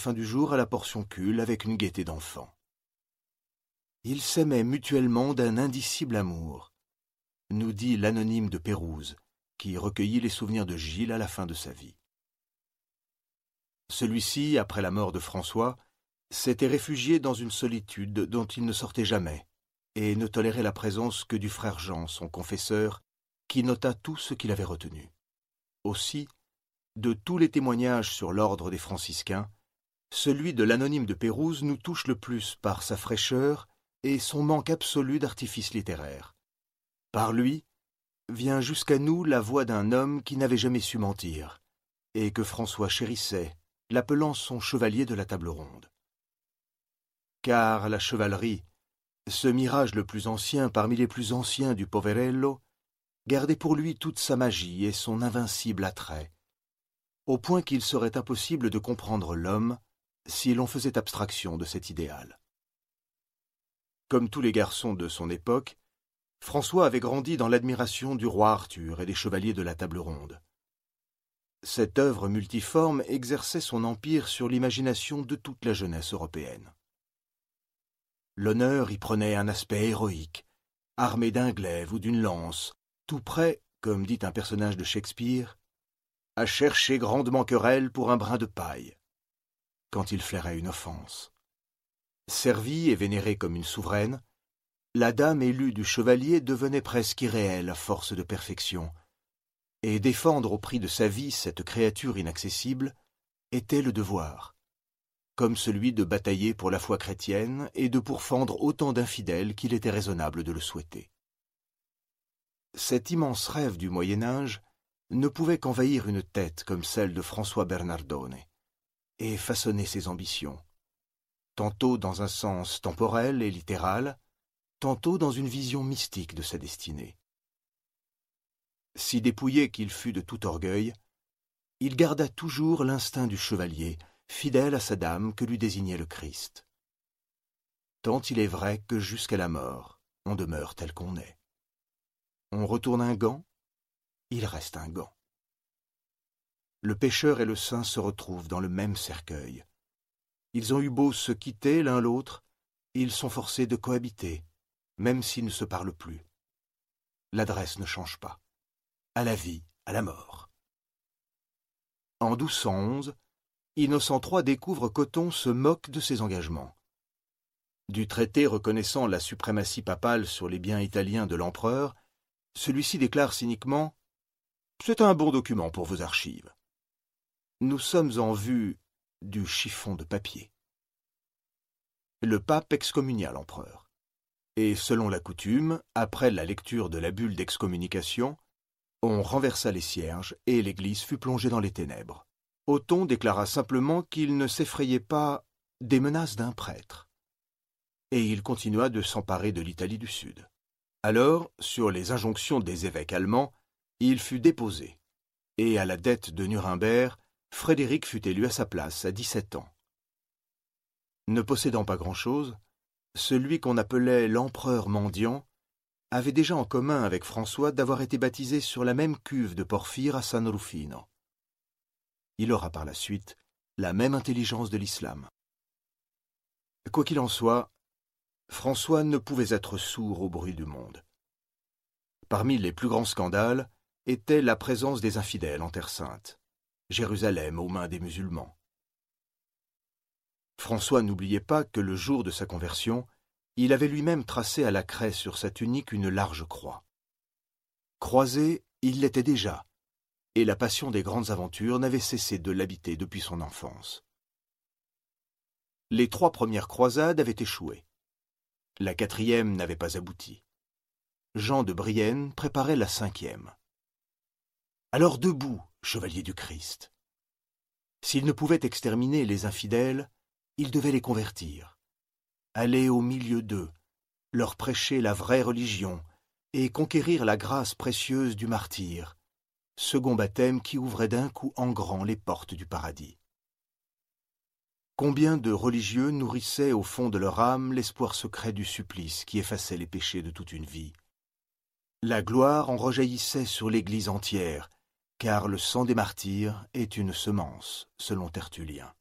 fin du jour à la portioncule avec une gaieté d'enfant. Ils s'aimaient mutuellement d'un indicible amour, nous dit l'anonyme de Pérouse, qui recueillit les souvenirs de Gilles à la fin de sa vie. Celui-ci, après la mort de François, s'était réfugié dans une solitude dont il ne sortait jamais, et ne tolérait la présence que du frère Jean, son confesseur, qui nota tout ce qu'il avait retenu. Aussi, de tous les témoignages sur l'ordre des franciscains, celui de l'anonyme de Pérouse nous touche le plus par sa fraîcheur et son manque absolu d'artifice littéraire. Par lui vient jusqu'à nous la voix d'un homme qui n'avait jamais su mentir, et que François chérissait, l'appelant son chevalier de la table ronde. Car la chevalerie, ce mirage le plus ancien parmi les plus anciens du poverello, gardait pour lui toute sa magie et son invincible attrait, au point qu'il serait impossible de comprendre l'homme si l'on faisait abstraction de cet idéal. Comme tous les garçons de son époque, François avait grandi dans l'admiration du roi Arthur et des chevaliers de la table ronde. Cette œuvre multiforme exerçait son empire sur l'imagination de toute la jeunesse européenne. L'honneur y prenait un aspect héroïque, armé d'un glaive ou d'une lance, tout prêt, comme dit un personnage de Shakespeare, à chercher grandement querelle pour un brin de paille, quand il flairait une offense. Servie et vénérée comme une souveraine, la dame élue du chevalier devenait presque irréelle à force de perfection, et défendre au prix de sa vie cette créature inaccessible était le devoir, comme celui de batailler pour la foi chrétienne et de pourfendre autant d'infidèles qu'il était raisonnable de le souhaiter. Cet immense rêve du Moyen-Âge ne pouvait qu'envahir une tête comme celle de François Bernardone, et façonner ses ambitions, tantôt dans un sens temporel et littéral, tantôt dans une vision mystique de sa destinée. Si dépouillé qu'il fût de tout orgueil, il garda toujours l'instinct du chevalier, fidèle à sa dame que lui désignait le Christ. Tant il est vrai que jusqu'à la mort, on demeure tel qu'on est. On retourne un gant, il reste un gant. Le pécheur et le saint se retrouvent dans le même cercueil. Ils ont eu beau se quitter l'un l'autre, ils sont forcés de cohabiter, même s'ils ne se parlent plus. L'adresse ne change pas. À la vie, à la mort. En 1211, Innocent III découvre qu'Othon se moque de ses engagements. Du traité reconnaissant la suprématie papale sur les biens italiens de l'empereur, celui-ci déclare cyniquement « C'est un bon document pour vos archives. » Nous sommes en vue du chiffon de papier. Le pape excommunia l'empereur. Et selon la coutume, après la lecture de la bulle d'excommunication, on renversa les cierges et l'Église fut plongée dans les ténèbres. Othon déclara simplement qu'il ne s'effrayait pas des menaces d'un prêtre. Et il continua de s'emparer de l'Italie du Sud. Alors, sur les injonctions des évêques allemands, il fut déposé. Et à la dette de Nuremberg, Frédéric fut élu à sa place à 17 ans. Ne possédant pas grand-chose, celui qu'on appelait l'empereur mendiant avait déjà en commun avec François d'avoir été baptisé sur la même cuve de Porphyre à San Rufino. Il aura par la suite la même intelligence de l'islam. Quoi qu'il en soit, François ne pouvait être sourd au bruit du monde. Parmi les plus grands scandales était la présence des infidèles en Terre Sainte, Jérusalem aux mains des musulmans. François n'oubliait pas que le jour de sa conversion, il avait lui-même tracé à la craie sur sa tunique une large croix. Croisé, il l'était déjà, et la passion des grandes aventures n'avait cessé de l'habiter depuis son enfance. Les 3 premières croisades avaient échoué. La 4e n'avait pas abouti. Jean de Brienne préparait la 5e. Alors debout, chevalier du Christ. S'il ne pouvait exterminer les infidèles, il devait les convertir, aller au milieu d'eux, leur prêcher la vraie religion et conquérir la grâce précieuse du martyre, second baptême qui ouvrait d'un coup en grand les portes du paradis. Combien de religieux nourrissaient au fond de leur âme l'espoir secret du supplice qui effaçait les péchés de toute une vie. La gloire en rejaillissait sur l'Église entière, car le sang des martyrs est une semence, selon Tertullien.